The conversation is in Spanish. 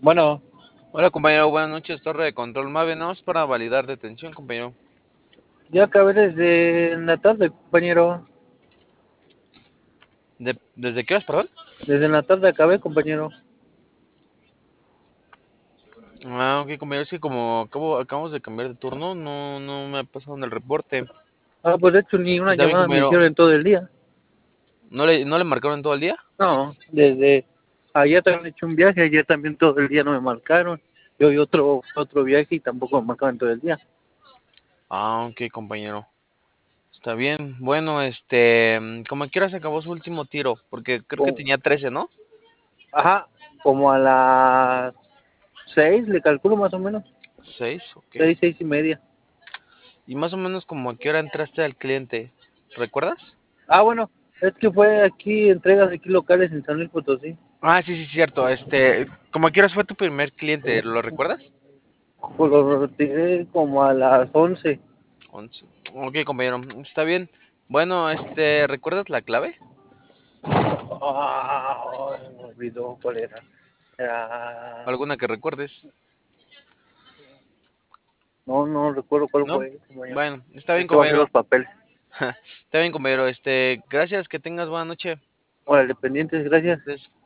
Bueno, Hola compañero, buenas noches, Torre de Control Mave, nada más para validar detención, compañero. ya acabé desde la tarde, compañero. ¿Desde qué horas, perdón? Desde la tarde acabé, compañero. Ok, compañero, es que como acabamos de cambiar de turno, no me ha pasado en el reporte. Ah, pues de hecho ni una Está bien, llamada me compañero, hicieron en todo el día. ¿no le marcaron todo el día? No, desde ayer también he hecho un viaje, ayer también todo el día no me marcaron. Y hoy otro viaje y tampoco me marcaron todo el día. Ok, compañero. Está bien. Bueno, ¿cómo a qué hora se acabó su último tiro? Porque creo que Como, tenía 13, ¿no? ajá, como a las 6, le calculo más o menos. 6, ok. 6, 6:30. Y más o menos como a qué hora entraste al cliente, ¿recuerdas? Ah, bueno, es que fue aquí, entregas aquí locales en San Luis Potosí. Ah, sí, sí, cierto. ¿Cómo a qué horas fue tu primer cliente? ¿Lo recuerdas? Pues lo retiré como a las 11. 11. Ok, compañero, está bien. Bueno, ¿recuerdas la clave? Ah, me olvidó cuál era. Era... ¿Alguna que recuerdes? No recuerdo cuál ¿No? fue, compañero. Bueno, está bien, Es que bajé compañero. los papeles. Está bien, compañero. Gracias, que tengas buena noche. Órale, pendientes, gracias. Entonces,